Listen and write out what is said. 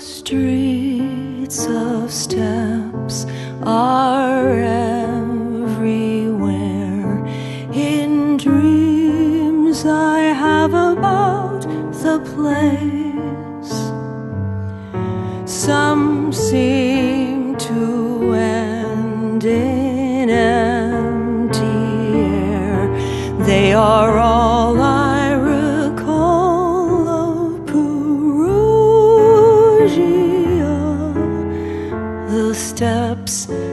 Streets of steps are everywhere. In dreams I have about the place. Some seem to end in empty air. They are all I recall of Perugia. The steps